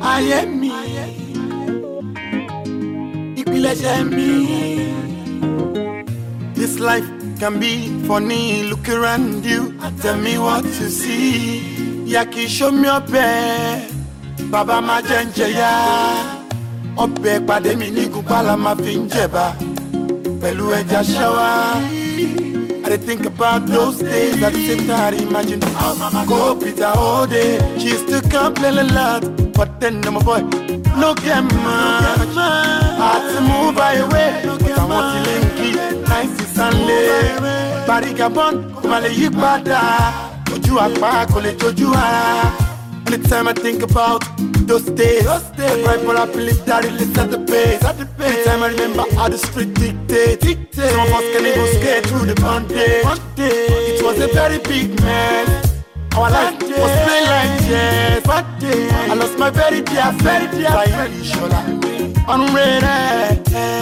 ayé mi, ìpilẹ̀ṣẹ̀ mi. This life can be funny, look around you, tell me what to see. Yaki show me ọbẹ̀, bàbá má jẹ́ ń jẹyà. Ọbẹ̀ pàdé mi ní Kúpálà máa fi ń jẹ̀bà, pẹ̀lú ẹja ṣáwá. I think about those days at the same time. Imagine how mama go Peter all day. She used to complain a lot, but then my boy, look at much. I had to move away, but I want to link it. Nice is Sunday. Bari Gabon, Male Yibada. Oju apa, kole joju ara. Anytime I think about those days, I cry for a police that released at the base. Anytime I remember how the street dictate. Some of us can even skate through the bondage. It was a very big mess. Our life was plain like chess. I lost my very dear friend. Unrated.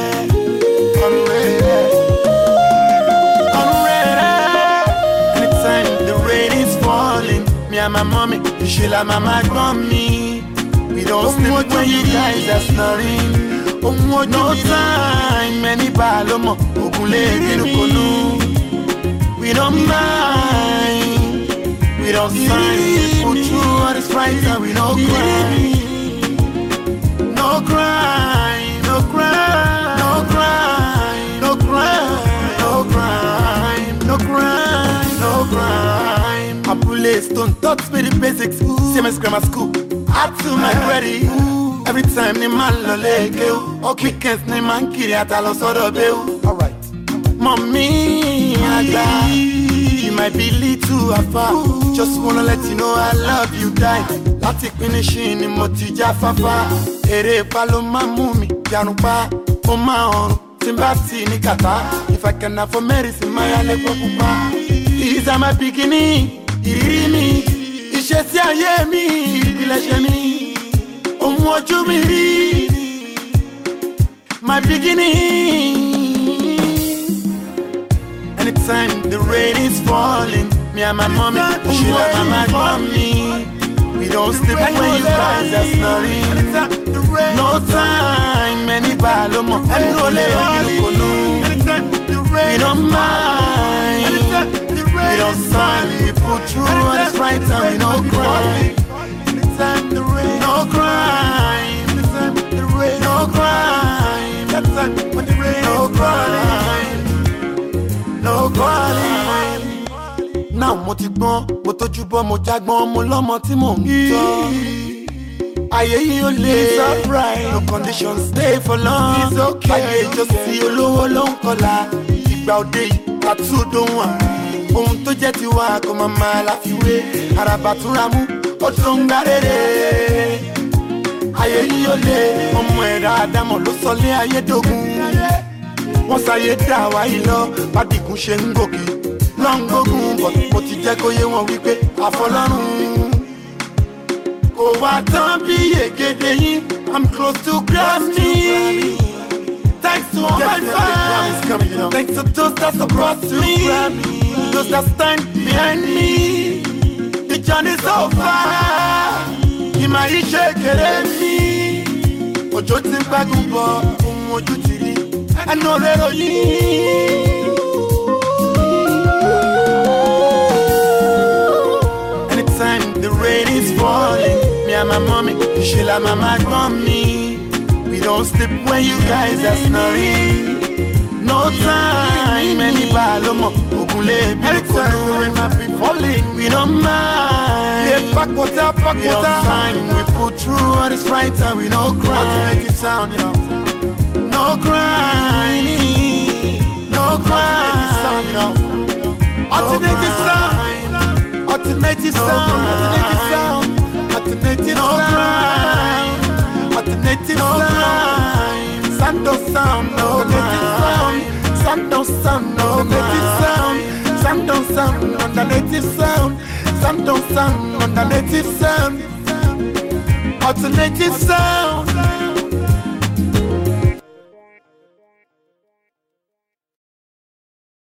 Anytime the rain is falling, me and my mommy, she like mama mommy. We don't sleep when you guys are snoring. No time, many balomo, okule kinukonu. We don't mind, we don't sign. We put through all this fight and we don't cry. No crime, no crime, no crime, no crime, no crime, no crime, no crime. I police don't touch me the basics. Same as grammar school. Up to my ready. Every time ni man lo leke o. Weekends ni man kiri atalo sodo be o. Alright. Mommy, Agba, you might be little afar. Just wanna let you know I love you, die. Lati finishing ni moti jafafa. Ere palo mamumi, janupa, oma on. Timbati ni kata. If I can afford medicine, my ale kupa. These are my beginning. Iriri mi. Ìṣesí ayé mi, ìpilẹ̀ṣẹ̀ mi, ohun ojú mi rí, my beginning. Anytime the rain is falling, me and my mommy, she like mama mommy. We don't sleep when you guys are snoring. No time, many balomo, and no leono. We don't mind. We don't sign, we put through all this right and we no crime. No crime. No crime. No crime. No crime. Now mo ti gbọ́n, mo tójú bọ́, mo jágbọ́n, mo lọ́mọ tí mò ń tọ́. Ayé yìí ò lè surprise. No conditions stay for long. It's okay. Ayé ìjọsìn olówó ló ń kọlà. Ìgbà òde yìí, àtúndò wọn. Ohun tó jẹ́ ti wá kò máa máa láfiwé. Àràbà túnra mú, ó tún ń gbá rere. Ayé yìí ò lè, ọmọ ẹ̀dá Ádámọ̀ ló sọlé ayédógún. Wọ́n sáyé dá wa yìí lọ, bádìgún ṣe ń gòkè. Lọ́ ń gbógun bọ̀, mo ti jẹ́ kó yé wọn wípé àfọlọ́run. Kò wá tán bí yègede yín, I'm close to Grammy. Thanks to all my fans, thanks to those that support me, those that stand behind me. The journey's so far, ìmọ̀ iṣẹ́ kéré mi. Òjò ti ń gbágun bọ̀, ohun ojú ti rí, ẹnu rẹ̀ ròyìn. Anytime the rain is falling, me and my mommy, she like mama mommy. We don't sleep when you guys are snoring. No time, any balomo, okule, anytime the rain might be falling, we don't mind. Yeah, back water, we don't sign. We put through all this right and we don't cry. To make it sound, you know. No crying, no crying, you know. Alternative sound, alternative sound, alternative sound, alternative sound. Alternative sound, Santo sound, no native sound, Santo sound, no native sound, Santo sound, alternative sound, Santo sound, alternative sound, alternative sound.